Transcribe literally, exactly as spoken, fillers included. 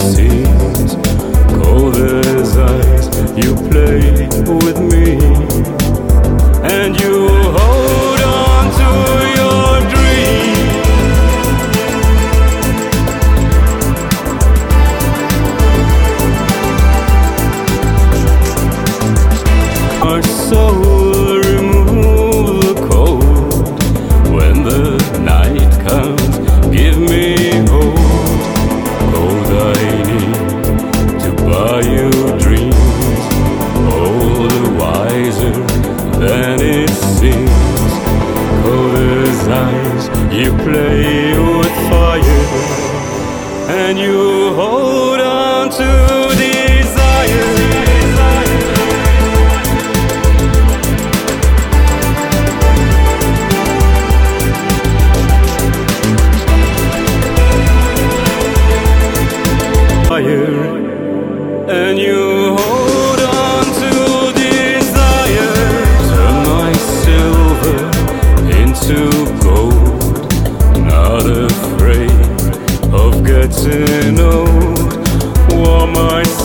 seems cold as ice. You play with me, and you hold on to your dream. Our soul remove the cold when the night comes. Give me hope, gold I need to buy you dreams. All the wiser than it seems. Cold as ice, you play with fire, and you hold on to desire. And you hold on to desire. Turn my silver into gold. Not afraid of getting old. Warm my